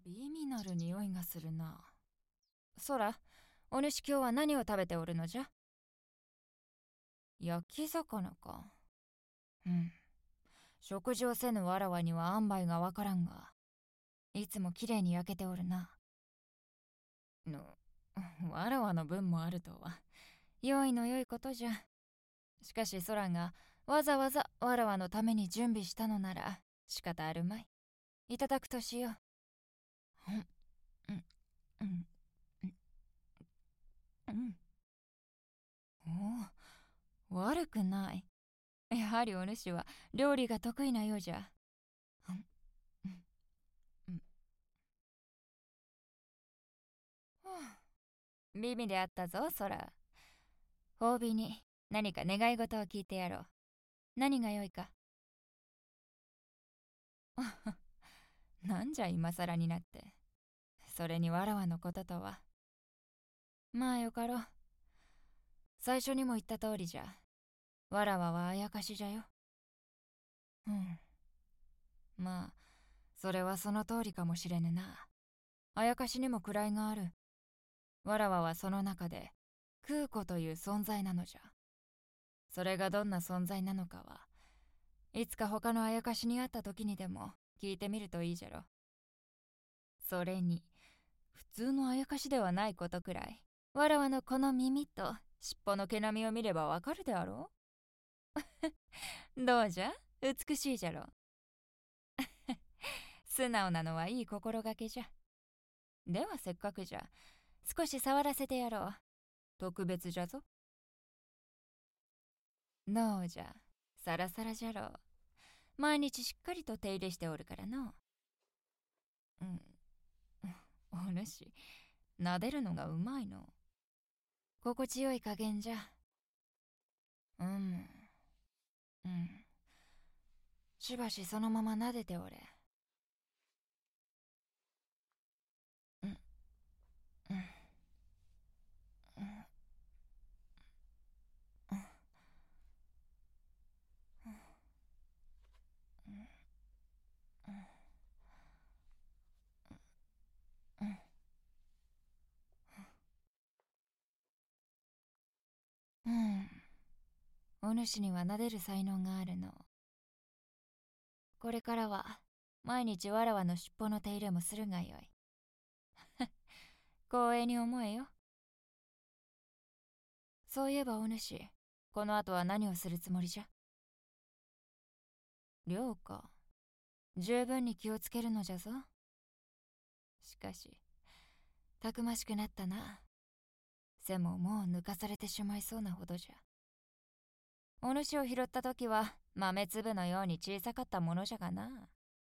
美味なる匂いがするな。そら、お主今日は何を食べておるのじゃ？焼き魚か。うん。食事をせぬわらわには塩梅がわからんが、いつもきれいに焼けておるな。わらわの分もあるとは、良いの良いことじゃ。しかし空がわざわざわらわのために準備したのなら仕方あるまい。いただくとしよう。うん、うん、うん、うん。おお、悪くない。やはりお主は料理が得意なようじゃ。うん、うん、うん。はあ、美味であったぞ、空。褒美に何か願い事を聞いてやろう。何がよいか。なんじゃ今更になって。それにわらわのこととは。まあよかろう。最初にも言った通りじゃ。わらわはあやかしじゃよ。うん。まあ、それはその通りかもしれぬな。あやかしにも位がある。わらわはその中で、空子という存在なのじゃ。それがどんな存在なのかは、いつか他のあやかしに会った時にでも聞いてみるといいじゃろ。それに、普通のあやかしではないことくらい、わらわのこの耳と尻尾の毛並みを見ればわかるであろう。どうじゃ、美しいじゃろ。素直なのはいい心がけじゃ。ではせっかくじゃ、少し触らせてやろう。特別じゃぞ。どうじゃ、サラサラじゃろう。毎日しっかりと手入れしておるからの。うん、お主、撫でるのがうまいの。心地よい加減じゃ。うん、うん。しばしそのまま撫でておれ。うん、うん、うん、うん、うん。うん。お主には撫でる才能があるの。これからは毎日わらわの尻尾の手入れもするがよい。光栄に思えよ。そういえばお主、この後は何をするつもりじゃ？漁か。十分に気をつけるのじゃぞ。しかし、たくましくなったな。背ももう抜かされてしまいそうなほどじゃ。お主を拾った時は豆粒のように小さかったものじゃがな。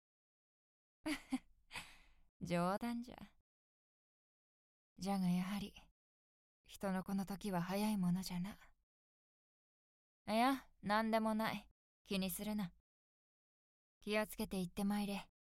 冗談じゃ。じゃがやはり、人の子の時は早いものじゃな。いや、なんでもない。気にするな。気をつけて行ってまいれ。